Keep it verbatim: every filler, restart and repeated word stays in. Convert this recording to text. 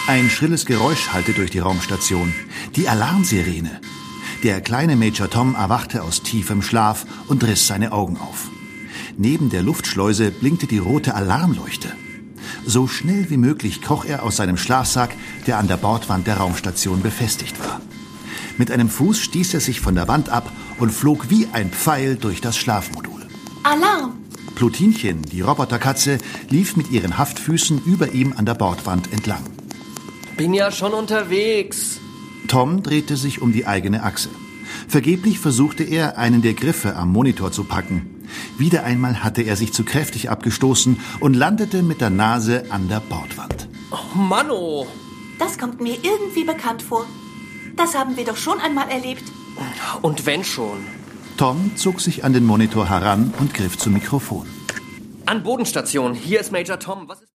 Ein schrilles Geräusch hallte durch die Raumstation. Die Alarmsirene. Der kleine Major Tom erwachte aus tiefem Schlaf und riss seine Augen auf. Neben der Luftschleuse blinkte die rote Alarmleuchte. So schnell wie möglich kroch er aus seinem Schlafsack, der an der Bordwand der Raumstation befestigt war. Mit einem Fuß stieß er sich von der Wand ab und flog wie ein Pfeil durch das Schlafmodul. Alarm! Plutinchen, die Roboterkatze, lief mit ihren Haftfüßen über ihm an der Bordwand entlang. Bin ja schon unterwegs. Tom drehte sich um die eigene Achse. Vergeblich versuchte er, einen der Griffe am Monitor zu packen. Wieder einmal hatte er sich zu kräftig abgestoßen und landete mit der Nase an der Bordwand. Oh Mann, oh. Das kommt mir irgendwie bekannt vor. Das haben wir doch schon einmal erlebt. Und wenn schon. Tom zog sich an den Monitor heran und griff zum Mikrofon. An Bodenstation. Hier ist Major Tom. Was ist